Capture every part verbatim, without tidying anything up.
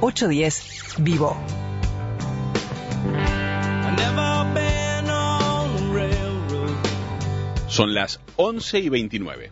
ocho diez Vivo. Son las once y veintinueve.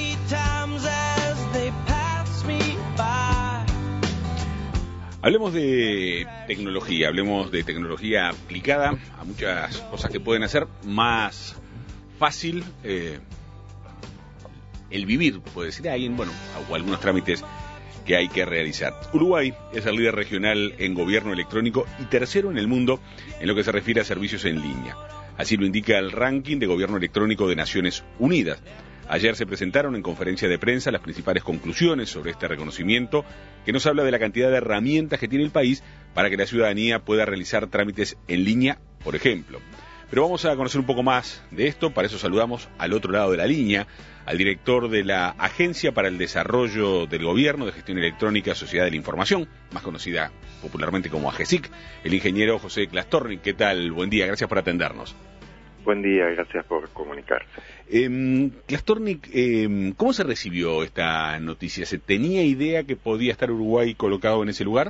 Hablemos de tecnología, hablemos de tecnología aplicada a muchas cosas que pueden hacer más fácil eh, el vivir, puede decir alguien, bueno, o algunos trámites que hay que realizar. Uruguay es el líder regional en gobierno electrónico y tercero en el mundo en lo que se refiere a servicios en línea. Así lo indica el ranking de gobierno electrónico de Naciones Unidas. Ayer se presentaron en conferencia de prensa las principales conclusiones sobre este reconocimiento, que nos habla de la cantidad de herramientas que tiene el país para que la ciudadanía pueda realizar trámites en línea, por ejemplo. Pero vamos a conocer un poco más de esto, para eso saludamos al otro lado de la línea al director de la Agencia para el Desarrollo del Gobierno de Gestión Electrónica Sociedad de la Información, más conocida popularmente como AGESIC, el ingeniero José Klastornik. ¿Qué tal? Buen día, gracias por atendernos. Buen día, gracias por comunicarse. Eh, Klastornik, eh, ¿cómo se recibió esta noticia? ¿Se tenía idea que podía estar Uruguay colocado en ese lugar?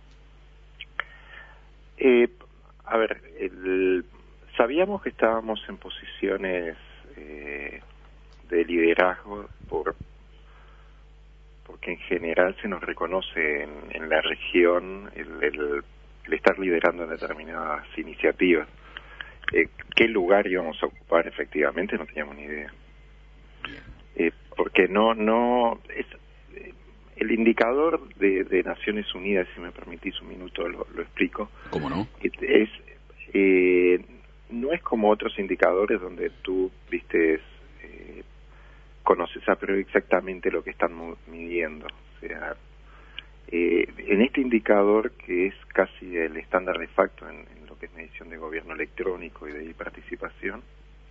Eh, a ver, el, sabíamos que estábamos en posiciones eh, de liderazgo por porque en general se nos reconoce en, en la región el, el, el estar liderando en determinadas iniciativas. Eh, ¿Qué lugar íbamos a ocupar efectivamente? No teníamos ni idea. Eh, porque no, no, es, eh, el indicador de, de Naciones Unidas, si me permitís un minuto lo, lo explico. ¿Cómo no? Es, es eh, no es como otros indicadores donde tú, viste, eh, conoces a priori exactamente lo que están midiendo. O sea, eh, en este indicador que es casi el estándar de facto en, en lo que es medición de gobierno electrónico y de participación,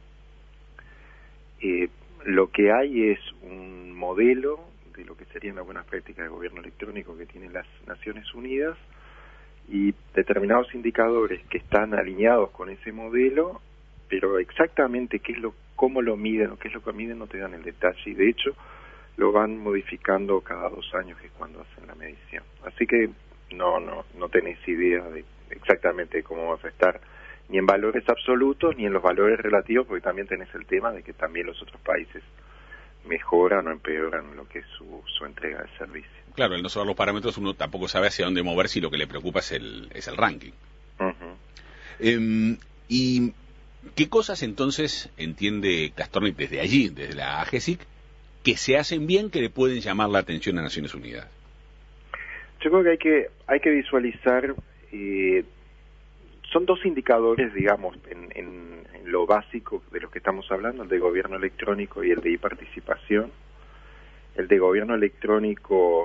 eh, lo que hay es un modelo de lo que serían las buenas prácticas de gobierno electrónico que tienen las Naciones Unidas y determinados indicadores que están alineados con ese modelo, pero exactamente qué es lo, cómo lo miden o qué es lo que miden no te dan el detalle, y de hecho lo van modificando cada dos años, que es cuando hacen la medición. Así que no no no tenés idea de exactamente cómo vas a estar, ni en valores absolutos ni en los valores relativos, porque también tenés el tema de que también los otros países mejoran o empeoran lo que es su, su entrega de servicio. Claro, al no saber los parámetros uno tampoco sabe hacia dónde moverse y lo que le preocupa es el, es el ranking. Uh-huh. Eh, ¿Y qué cosas entonces entiende Klastornik desde allí, desde la AGESIC, que se hacen bien, que le pueden llamar la atención a Naciones Unidas? Yo creo que hay que, hay que visualizar, eh, son dos indicadores, digamos, en, en, en lo básico de los que estamos hablando, el de gobierno electrónico y el de e-participación. El de gobierno electrónico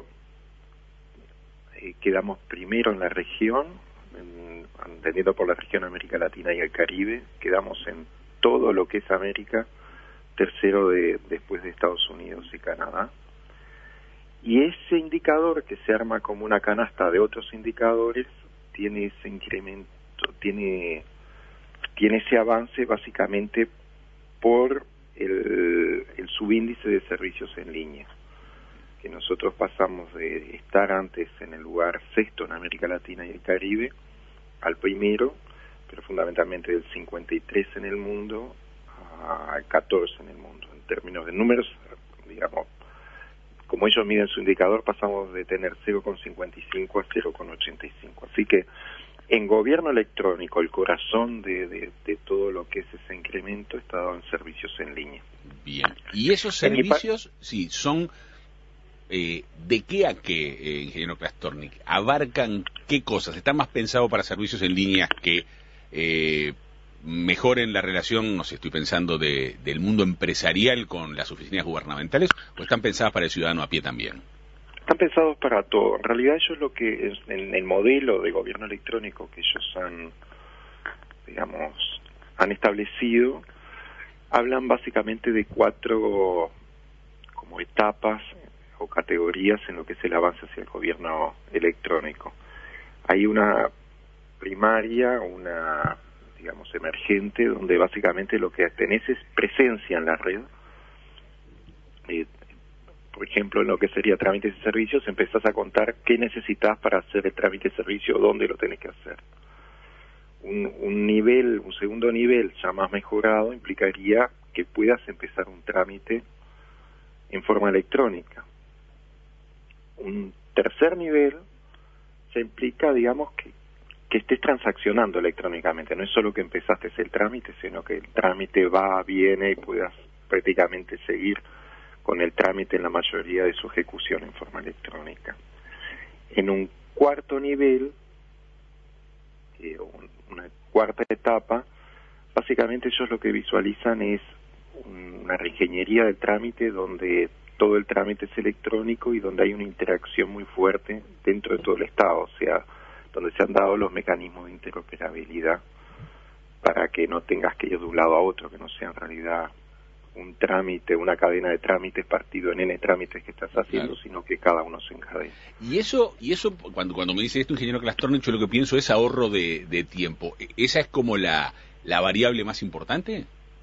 eh, quedamos primero en la región, en, entendiendo por la región América Latina y el Caribe, quedamos en todo lo que es América, tercero de, después de Estados Unidos y Canadá. Y ese indicador, que se arma como una canasta de otros indicadores, tiene ese incremento, tiene, tiene ese avance básicamente por el, el subíndice de servicios en línea, que nosotros pasamos de estar antes en el lugar sexto en América Latina y el Caribe al primero, pero fundamentalmente del cincuenta y tres en el mundo al catorce en el mundo. En términos de números, digamos, como ellos miden su indicador, pasamos de tener cero coma cincuenta y cinco a cero coma ochenta y cinco. Así que en gobierno electrónico, el corazón de, de, de todo lo que es ese incremento está dado en servicios en línea. Bien. ¿Y esos servicios, sí, son eh, de qué a qué, eh, ingeniero Klastornik? ¿Abarcan qué cosas? ¿Están más pensados para servicios en línea que eh, mejoren la relación, no sé, estoy pensando, de, del mundo empresarial con las oficinas gubernamentales, o están pensadas para el ciudadano a pie también? Están pensados para todo. En realidad ellos lo que es, en el modelo de gobierno electrónico que ellos han, digamos, han establecido, hablan básicamente de cuatro como etapas o categorías en lo que es el avance hacia el gobierno electrónico. Hay una primaria, una, digamos, emergente, donde básicamente lo que tenés es presencia en la red. Eh, por ejemplo, en lo que sería trámites y servicios, empezás a contar qué necesitas para hacer el trámite y servicio, dónde lo tenés que hacer. Un, un nivel, un segundo nivel ya más mejorado implicaría que puedas empezar un trámite en forma electrónica. Un tercer nivel se implica, digamos, que, que estés transaccionando electrónicamente. No es solo que empezaste el trámite, sino que el trámite va, viene y puedas prácticamente seguir con el trámite en la mayoría de su ejecución en forma electrónica. En un cuarto nivel, eh, un, una cuarta etapa, básicamente ellos lo que visualizan es una reingeniería del trámite donde todo el trámite es electrónico y donde hay una interacción muy fuerte dentro de todo el Estado, o sea, donde se han dado los mecanismos de interoperabilidad para que no tengas que ir de un lado a otro, que no sea en realidad un trámite, una cadena de trámites partido en N trámites que estás haciendo, claro, sino que cada uno se encadena. Y eso, y eso cuando cuando me dice esto, ingeniero Clastorni, yo lo que pienso es ahorro de, de tiempo. ¿Esa es como la, la variable más importante?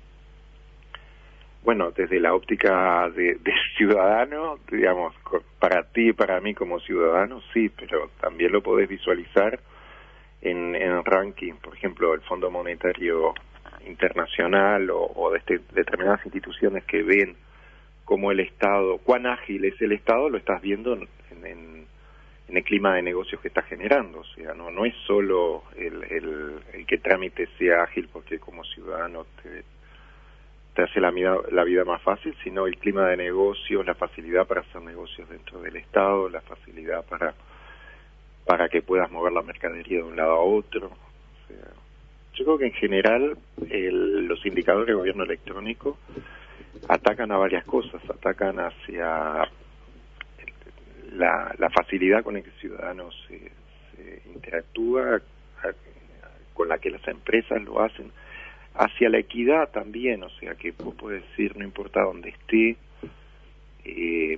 Bueno, desde la óptica de, de ciudadano, digamos, para ti y para mí como ciudadano, sí, pero también lo podés visualizar en, en ranking, por ejemplo, el Fondo Monetario Internacional o, o de este, determinadas instituciones que ven cómo el Estado, cuán ágil es el Estado, lo estás viendo en, en, en el clima de negocios que está generando. O sea, no, no es solo el, el, el que trámite sea ágil porque como ciudadano te te hace la vida, la vida más fácil, sino el clima de negocios, la facilidad para hacer negocios dentro del Estado, la facilidad para para que puedas mover la mercadería de un lado a otro. O sea, yo creo que en general el, los indicadores de gobierno electrónico atacan a varias cosas, atacan hacia la, la facilidad con la que el ciudadano se, se interactúa, con la que las empresas lo hacen, hacia la equidad también, o sea, que vos podés decir, no importa dónde esté, eh,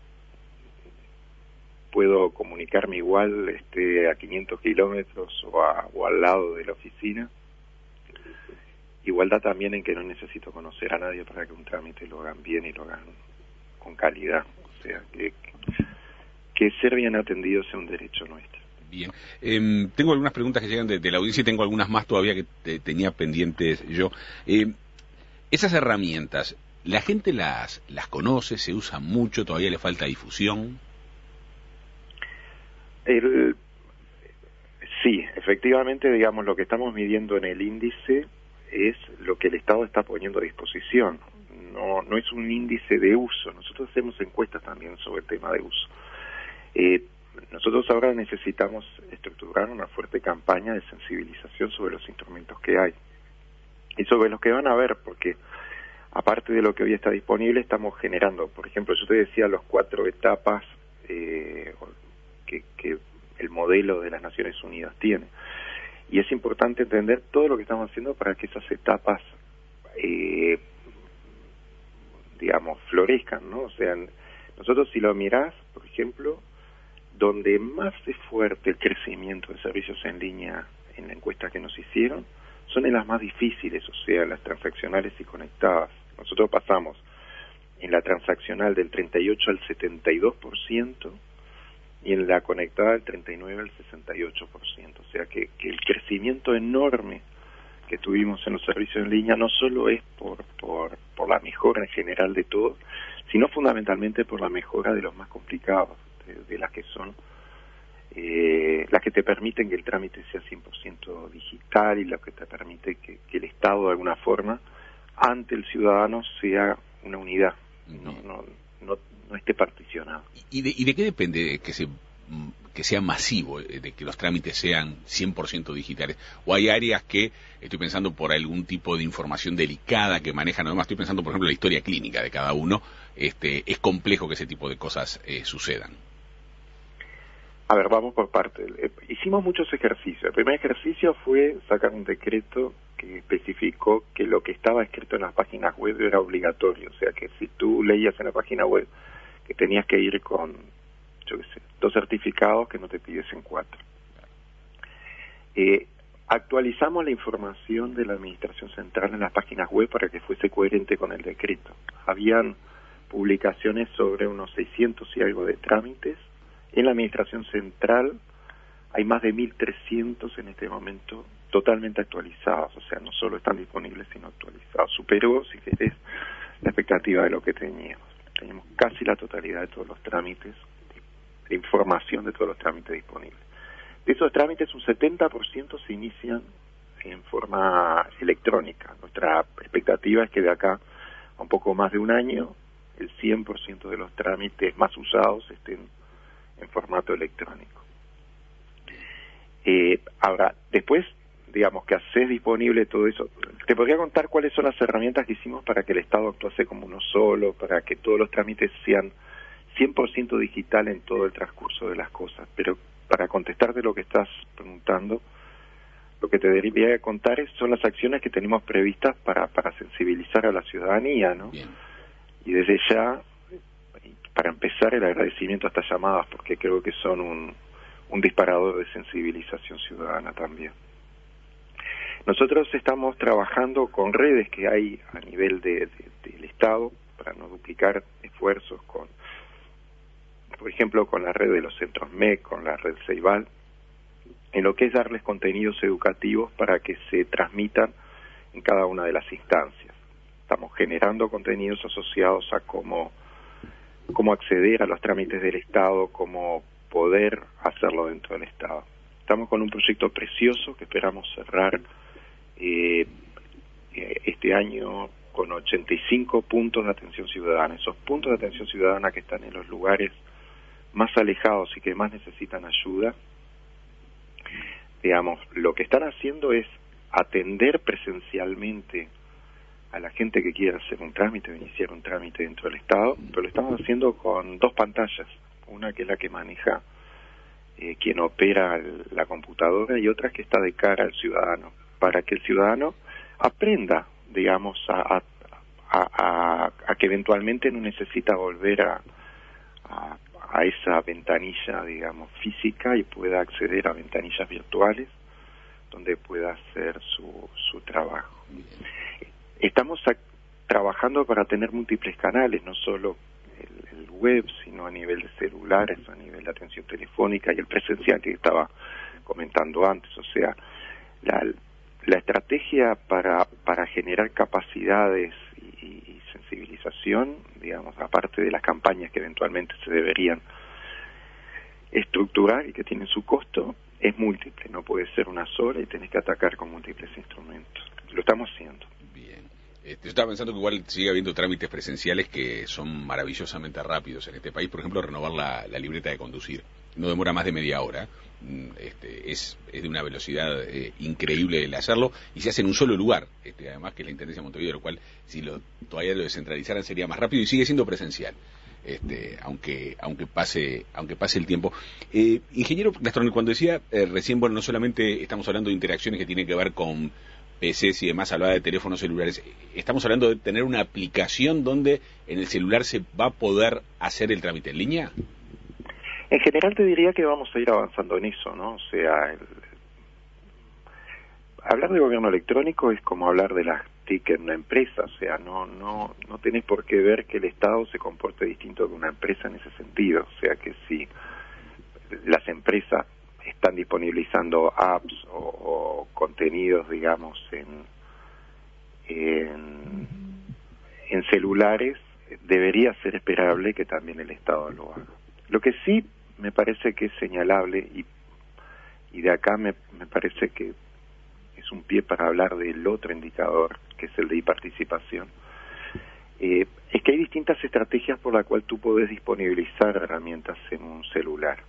puedo comunicarme igual, esté a quinientos kilómetros o, a, o al lado de la oficina. Igualdad también en que no necesito conocer a nadie para que un trámite lo hagan bien y lo hagan con calidad, o sea, que, que ser bien atendido sea un derecho nuestro. Bien, eh, tengo algunas preguntas que llegan de, de la audiencia y tengo algunas más todavía que te, tenía pendientes yo. Eh, esas herramientas, ¿la gente las las conoce, se usan mucho, todavía le falta difusión? El, sí, efectivamente, digamos, lo que estamos midiendo en el índice es lo que el Estado está poniendo a disposición. No, no es un índice de uso. Nosotros hacemos encuestas también sobre el tema de uso. Eh, Nosotros ahora necesitamos estructurar una fuerte campaña de sensibilización sobre los instrumentos que hay y sobre los que van a haber, porque aparte de lo que hoy está disponible, estamos generando, por ejemplo, yo te decía las cuatro etapas eh, que, que el modelo de las Naciones Unidas tiene. Y es importante entender todo lo que estamos haciendo para que esas etapas, eh, digamos, florezcan, ¿no? O sea, nosotros si lo mirás, por ejemplo, donde más es fuerte el crecimiento de servicios en línea en la encuesta que nos hicieron, son en las más difíciles, o sea, las transaccionales y conectadas. Nosotros pasamos en la transaccional del treinta y ocho al setenta y dos por ciento y en la conectada del treinta y nueve al sesenta y ocho por ciento. O sea, que, que el crecimiento enorme que tuvimos en los servicios en línea no solo es por, por, por la mejora en general de todo, sino fundamentalmente por la mejora de los más complicados, de las que son eh, las que te permiten que el trámite sea cien por ciento digital y las que te permite que, que el Estado de alguna forma ante el ciudadano sea una unidad, no, no, no, no esté particionado. ¿Y de, y de qué depende que se que sea masivo, de que los trámites sean cien por ciento digitales? ¿O hay áreas que, estoy pensando por algún tipo de información delicada que manejan, además estoy pensando por ejemplo en la historia clínica de cada uno, este, es complejo que ese tipo de cosas eh, sucedan? A ver, vamos por partes. Eh, hicimos muchos ejercicios. El primer ejercicio fue sacar un decreto que especificó que lo que estaba escrito en las páginas web era obligatorio. O sea, que si tú leías en la página web que tenías que ir con, yo qué sé, dos certificados, que no te pidiesen cuatro. Eh, actualizamos la información de la Administración Central en las páginas web para que fuese coherente con el decreto. Habían publicaciones sobre unos seiscientos y algo de trámites. En la Administración Central hay más de mil trescientos en este momento totalmente actualizados, o sea, no solo están disponibles, sino actualizados. Superó, si querés, la expectativa de lo que teníamos. Teníamos casi la totalidad de todos los trámites, de información de todos los trámites disponibles. De esos trámites, un setenta por ciento se inician en forma electrónica. Nuestra expectativa es que de acá a un poco más de un año, el cien por ciento de los trámites más usados estén en formato electrónico. Eh, ahora, después, digamos, que haces disponible todo eso. Te podría contar cuáles son las herramientas que hicimos para que el Estado actuase como uno solo, para que todos los trámites sean cien por ciento digital en todo el transcurso de las cosas. Pero para contestarte lo que estás preguntando, lo que te debería contar es, son las acciones que tenemos previstas para, para sensibilizar a la ciudadanía, ¿no? Bien. Y desde ya, para empezar, el agradecimiento a estas llamadas, porque creo que son un, un disparador de sensibilización ciudadana también. Nosotros estamos trabajando con redes que hay a nivel de, de, del Estado, para no duplicar esfuerzos, con, por ejemplo, con la red de los centros M E C, con la red Ceibal, en lo que es darles contenidos educativos para que se transmitan en cada una de las instancias. Estamos generando contenidos asociados a cómo, cómo acceder a los trámites del Estado, cómo poder hacerlo dentro del Estado. Estamos con un proyecto precioso que esperamos cerrar eh, este año con ochenta y cinco puntos de atención ciudadana. Esos puntos de atención ciudadana que están en los lugares más alejados y que más necesitan ayuda, digamos, lo que están haciendo es atender presencialmente a la gente que quiera hacer un trámite o iniciar un trámite dentro del Estado, pero lo estamos haciendo con dos pantallas, una que es la que maneja eh, quien opera el, la computadora, y otra que está de cara al ciudadano, para que el ciudadano aprenda, digamos, a, a, a, a que eventualmente no necesita volver a, a a esa ventanilla, digamos, física, y pueda acceder a ventanillas virtuales donde pueda hacer su, su trabajo. Estamos a, trabajando para tener múltiples canales, no solo el, el web, sino a nivel de celulares, a nivel de atención telefónica y el presencial que estaba comentando antes. O sea, la, la estrategia para, para generar capacidades y, y sensibilización, digamos, aparte de las campañas que eventualmente se deberían estructurar y que tienen su costo, es múltiple, no puede ser una sola y tenés que atacar con múltiples instrumentos. Lo estamos haciendo. Bien. Eh, yo estaba pensando que igual sigue habiendo trámites presenciales que son maravillosamente rápidos en este país. Por ejemplo, renovar la, la libreta de conducir. No demora más de media hora. Este, es, es de una velocidad eh, increíble el hacerlo, y se hace en un solo lugar, este, además que es la Intendencia de Montevideo, lo cual, si lo todavía lo descentralizaran, sería más rápido, y sigue siendo presencial, este, aunque aunque pase aunque pase el tiempo. Eh, ingeniero Gastón, cuando decía eh, recién, bueno, no solamente estamos hablando de interacciones que tienen que ver con P Cs y demás, hablaba de teléfonos celulares, estamos hablando de tener una aplicación donde en el celular se va a poder hacer el trámite en línea. En general te diría que vamos a ir avanzando en eso, ¿no? O sea, el... hablar de gobierno electrónico es como hablar de las T I C en una empresa, o sea, no no no tenés por qué ver que el Estado se comporte distinto que una empresa en ese sentido. O sea, que si las empresas están disponibilizando apps o, o contenidos, digamos, en, en, en celulares, debería ser esperable que también el Estado lo haga. Lo que sí me parece que es señalable, y, y de acá me, me parece que es un pie para hablar del otro indicador, que es el de participación, eh, es que hay distintas estrategias por las cuales tú podés disponibilizar herramientas en un celular.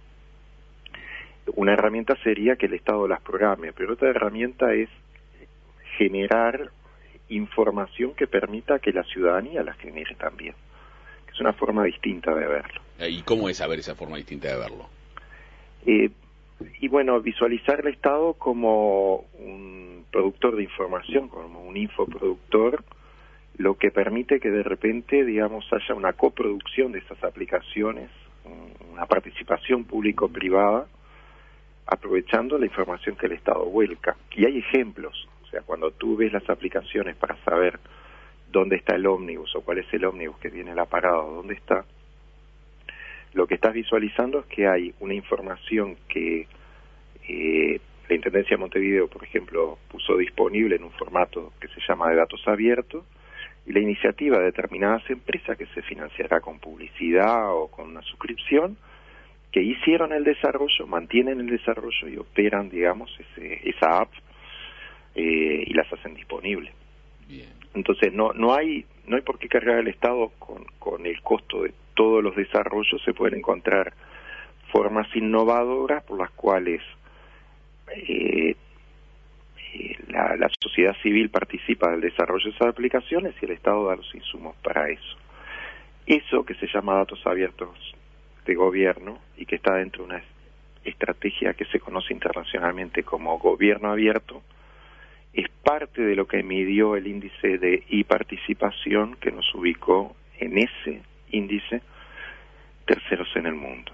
Una herramienta sería que el Estado las programe, pero otra herramienta es generar información que permita que la ciudadanía las genere también. Es una forma distinta de verlo. ¿Y cómo es saber esa forma distinta de verlo? Eh, y bueno, visualizar el Estado como un productor de información, como un infoproductor, lo que permite que de repente, digamos, haya una coproducción de esas aplicaciones, una participación público-privada, aprovechando la información que el Estado vuelca. Y hay ejemplos, o sea, cuando tú ves las aplicaciones para saber dónde está el ómnibus o cuál es el ómnibus que tiene la parada o dónde está, lo que estás visualizando es que hay una información que eh, la Intendencia de Montevideo, por ejemplo, puso disponible en un formato que se llama de datos abiertos, y la iniciativa de determinadas empresas que se financiará con publicidad o con una suscripción, que hicieron el desarrollo, mantienen el desarrollo y operan, digamos, ese, esa app eh, y las hacen disponibles. Bien. Entonces no no hay no hay por qué cargar el Estado con, con el costo de todos los desarrollos. Se pueden encontrar formas innovadoras por las cuales eh, eh, la, la sociedad civil participa del desarrollo de esas aplicaciones y el Estado da los insumos para eso. Eso que se llama datos abiertos de gobierno y que está dentro de una estrategia que se conoce internacionalmente como gobierno abierto, es parte de lo que midió el índice de e-participación, que nos ubicó en ese índice terceros en el mundo.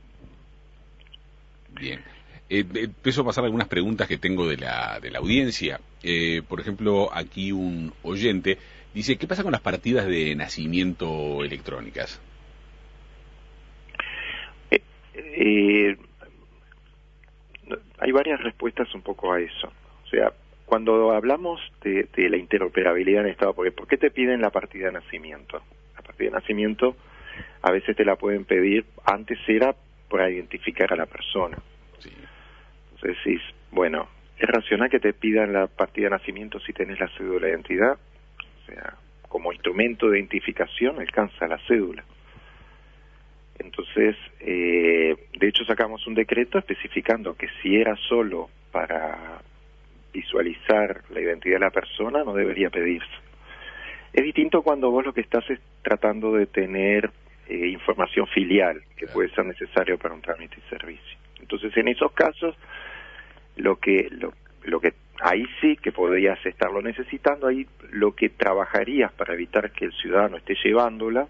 Bien. Eh, empiezo a pasar algunas preguntas que tengo de la, de la audiencia. Eh, por ejemplo, aquí un oyente dice, ¿qué pasa con las partidas de nacimiento electrónicas? Eh, eh, hay varias respuestas un poco a eso. O sea, cuando hablamos de, de la interoperabilidad en Estado, porque ¿por qué te piden la partida de nacimiento? La partida de nacimiento a veces te la pueden pedir, antes era para identificar a la persona. Sí. Entonces decís, bueno, ¿es racional que te pidan la partida de nacimiento si tenés la cédula de identidad? O sea, como instrumento de identificación alcanza la cédula. Entonces, eh, de hecho sacamos un decreto especificando que si era solo para visualizar la identidad de la persona, no debería pedirse. Es distinto cuando vos lo que estás es tratando de tener eh, información filial, que claro, puede ser necesario para un trámite y servicio. Entonces, en esos casos, lo que lo, lo que ahí sí que podrías estarlo necesitando, ahí lo que trabajarías para evitar que el ciudadano esté llevándola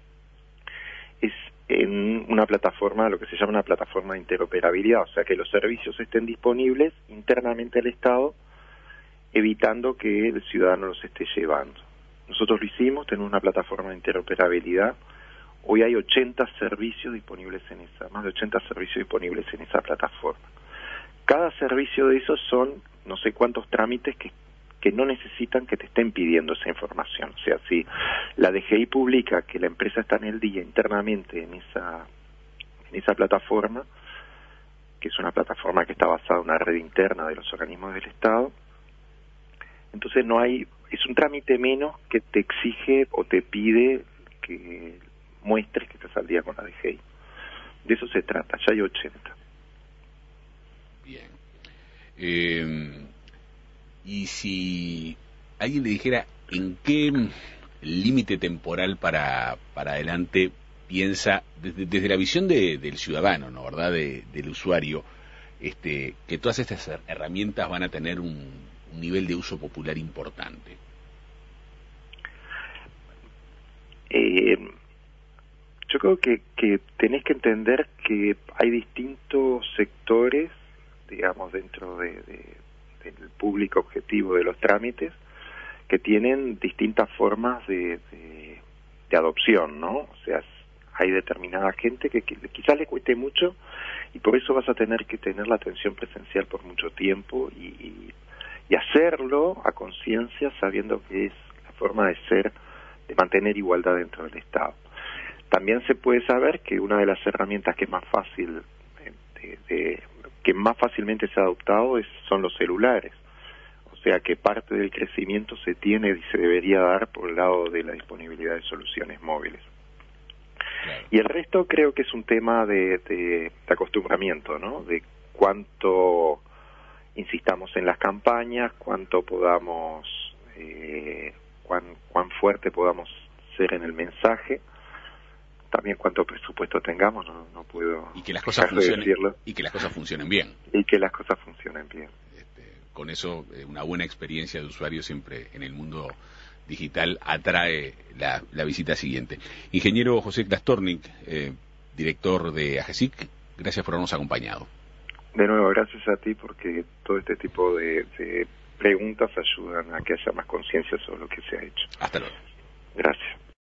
es en una plataforma, lo que se llama una plataforma de interoperabilidad, o sea, que los servicios estén disponibles internamente al Estado, evitando que el ciudadano los esté llevando. Nosotros lo hicimos, tenemos una plataforma de interoperabilidad. Hoy hay ochenta servicios disponibles en esa, más de ochenta servicios disponibles en esa plataforma. Cada servicio de esos son no sé cuántos trámites que que no necesitan que te estén pidiendo esa información. O sea, si la D G I publica que la empresa está en el día internamente en esa en esa plataforma, que es una plataforma que está basada en una red interna de los organismos del Estado, entonces no hay, es un trámite menos que te exige o te pide que muestres que estás al día con la D G I. De eso se trata, ya hay ochenta. Bien. Eh... Y si alguien le dijera en qué límite temporal para, para adelante piensa, desde, desde la visión de, del ciudadano, ¿no? ¿Verdad? De, del usuario, este, que todas estas herramientas van a tener un, un nivel de uso popular importante. Eh, yo creo que, que tenés que entender que hay distintos sectores, digamos, dentro de... de el público objetivo de los trámites, que tienen distintas formas de, de, de adopción, ¿no? O sea, hay determinada gente que, que quizás le cueste mucho y por eso vas a tener que tener la atención presencial por mucho tiempo y, y, y hacerlo a conciencia, sabiendo que es la forma de ser, de mantener igualdad dentro del Estado. También se puede saber que una de las herramientas que es más fácil de, de que más fácilmente se ha adoptado es, son los celulares. O sea que parte del crecimiento se tiene y se debería dar por el lado de la disponibilidad de soluciones móviles. Claro. Y el resto creo que es un tema de, de, de acostumbramiento, ¿no? De cuánto insistamos en las campañas, cuánto podamos, eh, cuán, cuán fuerte podamos ser en el mensaje. También cuánto presupuesto tengamos, no, no puedo y que las cosas funcionen de y que las cosas funcionen bien y que las cosas funcionen bien. Este, con eso eh, una buena experiencia de usuario siempre en el mundo digital atrae la, la visita siguiente. Ingeniero José Klastornik, eh, director de AGESIC, gracias por habernos acompañado. De nuevo, gracias a ti porque todo este tipo de, de preguntas ayudan a que haya más conciencia sobre lo que se ha hecho. Hasta luego. Gracias.